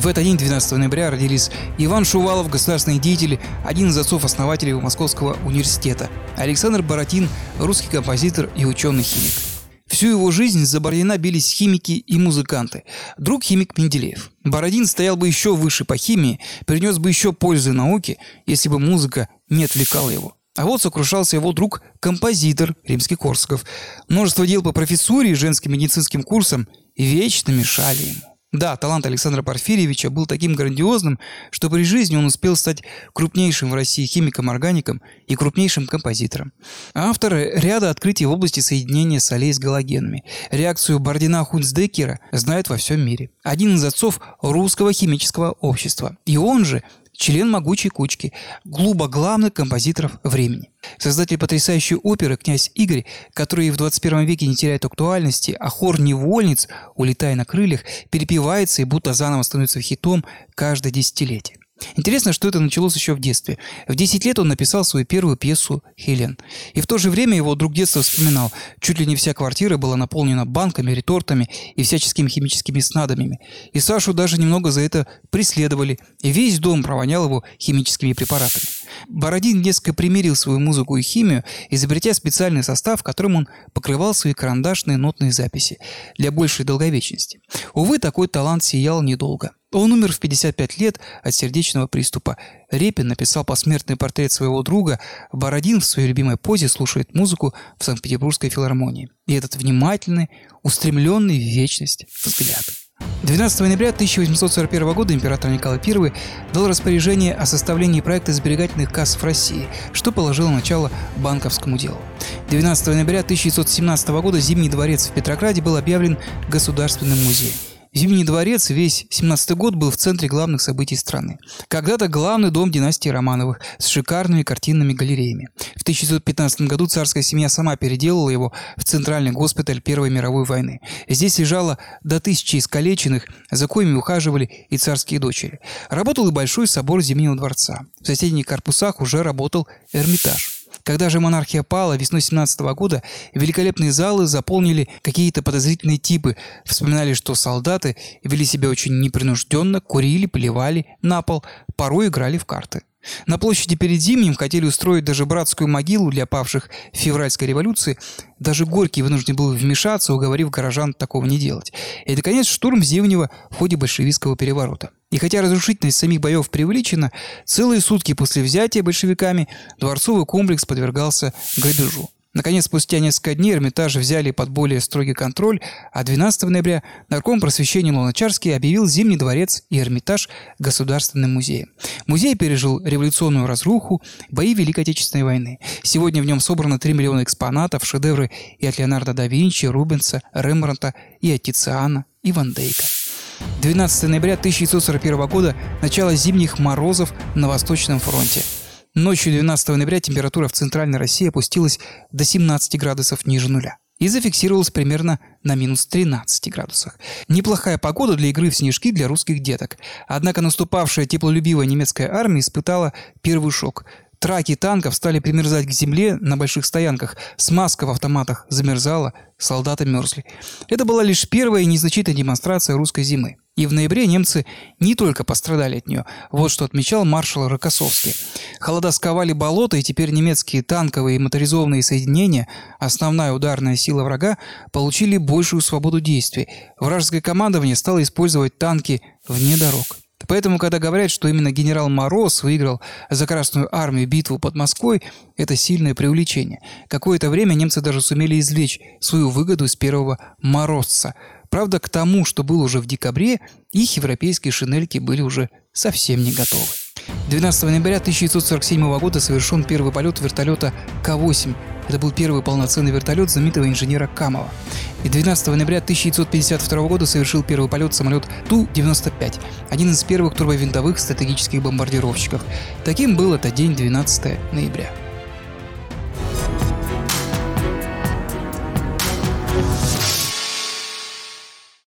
В этот день, 12 ноября, родились Иван Шувалов, государственный деятель, один из отцов-основателей Московского университета, Александр Бородин, русский композитор и ученый-химик. Всю его жизнь за Бородина бились химики и музыканты. Друг химик Менделеев. Бородин стоял бы еще выше по химии, принес бы еще пользы науке, если бы музыка не отвлекала его. А вот сокрушался его друг-композитор Римский-Корсаков. Множество дел по профессуре и женским медицинским курсам вечно мешали ему. Да, талант Александра Порфирьевича был таким грандиозным, что при жизни он успел стать крупнейшим в России химиком-органиком и крупнейшим композитором. Автор ряда открытий в области соединения солей с галогенами. Реакцию Бородина-Хунцдеккера знают во всем мире. Один из отцов русского химического общества. И он же член могучей кучки главных композиторов времени. Создатель потрясающей оперы «Князь Игорь», который в 21 веке не теряет актуальности, а хор невольниц, улетая на крыльях, перепевается и будто заново становится хитом каждое десятилетие. Интересно, что это началось еще в детстве. В 10 лет он написал свою первую пьесу «Хелен». И в то же время его друг детства вспоминал, чуть ли не вся квартира была наполнена банками, ретортами и всяческими химическими снадобьями. И Сашу даже немного за это преследовали, и весь дом провонял его химическими препаратами. Бородин несколько примирил свою музыку и химию, изобретя специальный состав, которым он покрывал свои карандашные нотные записи для большей долговечности. Увы, такой талант сиял недолго. Он умер в 55 лет от сердечного приступа. Репин написал посмертный портрет своего друга. Бородин в своей любимой позе слушает музыку в Санкт-Петербургской филармонии. И этот внимательный, устремленный в вечность взгляд. 12 ноября 1841 года император Николай I дал распоряжение о составлении проекта сберегательных касс в России, что положило начало банковскому делу. 12 ноября 1917 года Зимний дворец в Петрограде был объявлен государственным музеем. Зимний дворец весь 17-й год был в центре главных событий страны. Когда-то главный дом династии Романовых с шикарными картинными галереями. В 1915 году царская семья сама переделала его в центральный госпиталь Первой мировой войны. Здесь лежало до 1000 искалеченных, за коими ухаживали и царские дочери. Работал и большой собор Зимнего дворца. В соседних корпусах уже работал Эрмитаж. Когда же монархия пала весной 17 года, великолепные залы заполнили какие-то подозрительные типы. Вспоминали, что солдаты вели себя очень непринужденно, курили, плевали на пол, порой играли в карты. На площади перед Зимним хотели устроить даже братскую могилу для павших в февральской революции. Даже Горький вынужден был вмешаться, уговорив горожан такого не делать. И, наконец, штурм Зимнего в ходе большевистского переворота. И хотя разрушительность самих боев преувеличена, целые сутки после взятия большевиками дворцовый комплекс подвергался грабежу. Наконец, спустя несколько дней Эрмитаж взяли под более строгий контроль, а 12 ноября нарком просвещения Луначарский объявил Зимний дворец и Эрмитаж государственным музеем. Музей пережил революционную разруху, бои Великой Отечественной войны. Сегодня в нем собрано 3 миллиона экспонатов, шедевры и от Леонардо да Винчи, Рубенса, Рембрандта, и от Тициана, и Ван Дейка. 12 ноября 1941 года – начало зимних морозов на Восточном фронте. Ночью 12 ноября температура в Центральной России опустилась до 17 градусов ниже нуля и зафиксировалась примерно на минус 13 градусах. Неплохая погода для игры в снежки для русских деток. Однако наступавшая теплолюбивая немецкая армия испытала первый шок. Траки танков стали примерзать к земле на больших стоянках, смазка в автоматах замерзала, солдаты мерзли. Это была лишь первая и незначительная демонстрация русской зимы. И в ноябре немцы не только пострадали от нее. Вот что отмечал маршал Рокоссовский. Холода сковали болота, и теперь немецкие танковые и моторизованные соединения, основная ударная сила врага, получили большую свободу действий. Вражеское командование стало использовать танки вне дорог. Поэтому, когда говорят, что именно генерал Мороз выиграл за Красную армию битву под Москвой, это сильное преувеличение. Какое-то время немцы даже сумели извлечь свою выгоду из первого морозца. Правда, к тому, что было уже в декабре, их европейские шинельки были уже совсем не готовы. 12 ноября 1947 года совершен первый полет вертолета К-8. Это был первый полноценный вертолет знаменитого инженера Камова. И 12 ноября 1952 года совершил первый полет самолет Ту-95, один из первых турбовинтовых стратегических бомбардировщиков. Таким был этот день 12 ноября.